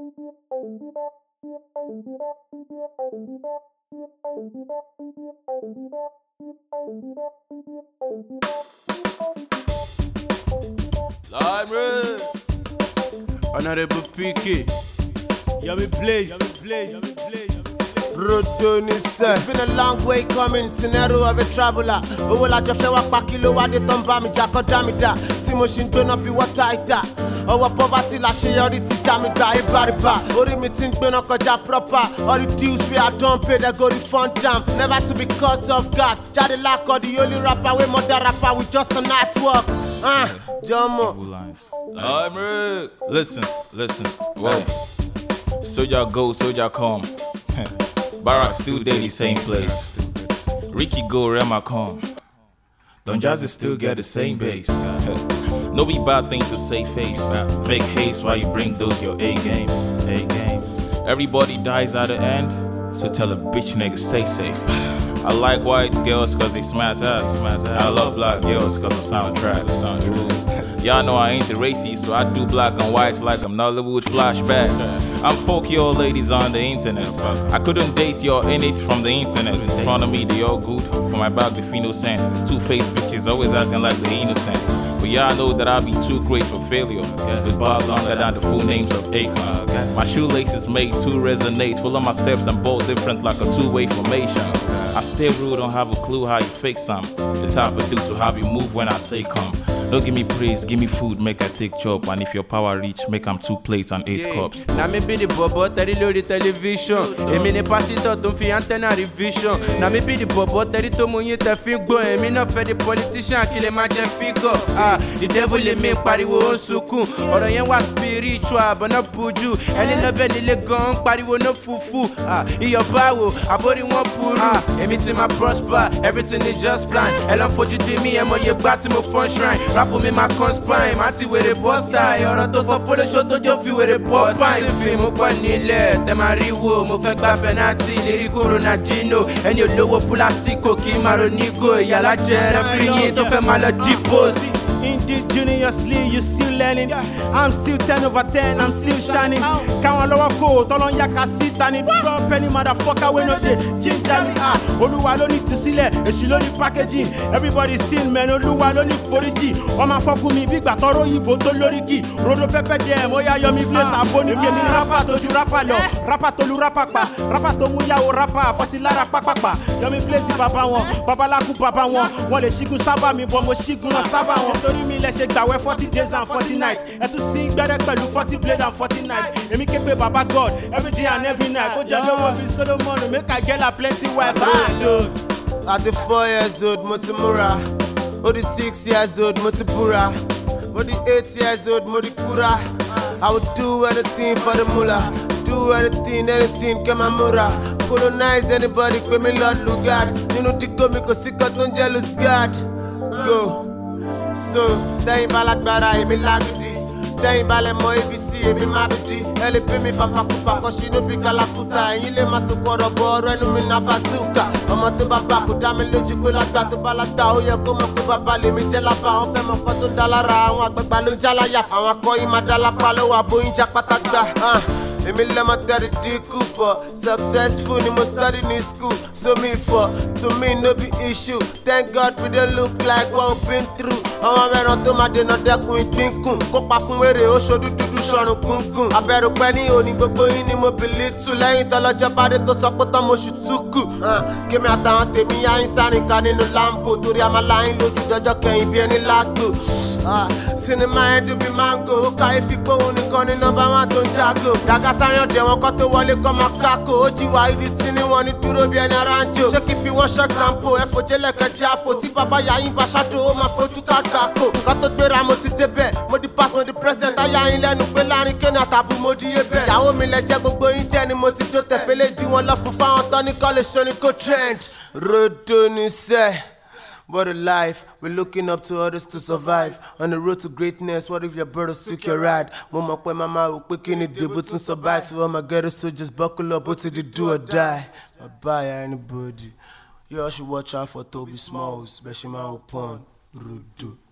Lime Honorable PK, Yummy Blaze. It's been a long way coming, scenario of a traveler. Owó la jọ fẹ́ wá pa kí ló wá dé tán bá mi jà kọjá mi dá. Tí mo ṣì ń gbóná bí wọ́tá ìdá. Ọwọ́ poverty la ṣe yọrí ti já mi gbà ibariba. Orí mi ti ń gbóná kọjá proper. All the dues we are done pay, they go refund them. Never to be caught off guard. Jáde lákọ̀ the only rapper wey mother rapper with just a night work. Jọmọ. Lime Listen. Whoa. Soldier go, soldier come. Barack still daily same place. Ricky go, Rema come. Don Jazzy still get the same bass. No be bad thing to say face. Make haste while you bring those your A games. Everybody dies at the end, so tell a bitch nigga stay safe. I like white girls cause they smash ass. I love black girls cause the soundtrack. Y'all know I ain't a racist, so I do black and whites like I'm Nollywood flashbacks. I'm fuck your ladies on the internet. I couldn't date your in it from the internet. In front of me they all good, for my back they feel no sense. Two-faced bitches always acting like they innocent. But y'all know that I'll be too great for failure. With bars longer than the full names of Akon. My shoelaces made to resonate. Full of my steps and both different like a two-way formation. I stay rude, don't have a clue how you fake some. The type of dude to have you move when I say come. Don't give me praise, give me food, make I take chop. And if your power reach, make 'em 2 plates and 8 cups. Now me be the bobo, tell the television. Emi ne pasito, don't fi antenna revision. Now me be the bobo, tell the tomunye te fin go. Emi no fe the politician, kill a man figure. The devil le make pariwo on sukun. Oro yen wa spiritual, but no puju. Eli no be ni le gun, pariwo no fufu. Iyo bawo, abori won puru. Emi ti ma prosper, everything is just plan. Elon foju ti mi, emo ye gba ti mo fun shrine. Rap me my conspine, mati with a poster. Ọ̀rọ̀ tó sọ fún lóṣó tó jọ fi wèrè pop fine. Fi mo pọ̀ nílẹ̀, tẹ máa rí wo. Mo fẹ́ gba penalty, lérí Ronaldinho. Ẹni olówó púlásìkò kí n máa ronígò. Ìyàlá jẹ́ rẹ́fìrí yín tó fẹ́ máa lọ depose. Indigenously, you still learning. I'm still 10 over 10, I'm still shining. Count lower code, Tolon Yaka sit and it drop any motherfucker when no day. Ginger me, Oluwa lo need to see it, and she only packaging. Everybody seen, man, Oluwa lo need 40G. Oma for me, big batoro, Iboto Loriki. Rodo Pepe dem, Oya Yomi Place, Aboni, Kemi Rapa, Toju Rapa, Rapa Tolu Rapa, Rapa Tomuya o Rapa, Fasilara Papa, Yomi Place, Papa one, Babalaku Papa one le Shigun Saba, mi Bomo Shigun Saba one. Torí mi lẹ ṣe gbàwẹ̀ 40 days and 40 nights. Ẹ tún sí gbẹ́rẹ́ pẹ̀lú 40 blade and 40 knives. Èmi ké pe Baba God every day and every night. Kó jẹ́ lówó bí Solomon, make I get a plenty wife. 34 years old, mo ti múra. 6 years old, mo ti búra. 8 years old, mo ti kúra. I would do anything for the mullah. Do anything, kẹ́ máa múra. Colonize anybody, pè mí Lord Lugard. Nínú dígò mi kò sí kan tó ń jẹ́ loose guard. Go. So, tẹ́yìn bá lágbára èmi lágídí. Tẹ́yìn bá lẹ mọ ABC èmi má bìdí. Ẹ lè pè mí fàfàkùfà kan ṣì níbi kàlàkùtà. Ẹ̀yin lè má sọkọ̀ ọ̀rọ̀ bọ̀ ọ̀rọ̀ ẹnu mi náà bazooka. Ọmọ tó bá bá kò dá mi lójú pé lágbà tó bá lágbà. Ó yẹ kó mọ̀ pé bàbá lèmi jẹ́ lábà. Wọ́n fẹ́ mọ̀ kan tó ń dá lára. Àwọn àgbàgbà ló ń já láyà. Àwọn akọ́yìn máa dá lápá lọ́wọ́ àbóyún já pátá gbà. Èmi lẹ́mọ̀ tẹ́rì dínkù pọ̀. Successful ni mo study ní school. So me for, to me no be issue. Thank God we dey look like what we been through. Ọmọ mẹ́ran tó máa dènà dẹ́kun ìdínkù. Kópa fún wèrè ó ṣojú dúdú ṣọrùn gúngùn. Abẹ́rù pẹ́ ní òní gbogbo yín ni mo bìlí tù. Lẹ́yìn tọ́lọ́jọ́ bá dé tó sọ pé tán mo ṣù túkù. Kémi àtàwọn tèmi yá ń sáré ká nínú Lambo. Torí a máa láyín lójú dọjọ́ kẹyìn bí ẹni lágbo. Sinimá ẹ̀dùn bí mango. Ó ká ìfipó òun nìkan ní nọ́mbà 1 tó ń jágò. Dàgá sáré ọ̀dẹ̀ wọn kọ́ tó wọlé kọ́ máa kákò. Ó jí wá ìdí tí ní wọn ní dúró bí ẹni ara ń jò. Ṣé kí fi wọ́n ṣọ́ example? Ẹ̀fọ́ jẹ́lẹ̀kẹ́ jẹ́ àfò. Tí bàbá yà yín bá ṣáàdó, ó máa fojú ká gbàkó. Nǹkan tó gbéra mo ti débẹ̀. Mo di pass, mo di president. Ayá yín lẹ́nu pé láàrin kéènì àtàbù mo di yé bẹ̀. Ìyàwó mi lẹ jẹ́ gbogbo yín jẹ́ ni mo ti dó tẹ̀fẹ́lẹ́ di wọn lọ fún fáwọn tán ní kọ́lé ṣoní kó trench. Rodo ní sẹ́. What a life, we're looking up to others to survive. On the road to greatness, what if your brothers took your ride? Mama, pé mama, we quick in the day, but to survive. To all my ghetto soldiers, buckle up, what to the do or die? Bye-bye, anybody. You all should watch out for Toby Smalls, especially my own Rudo.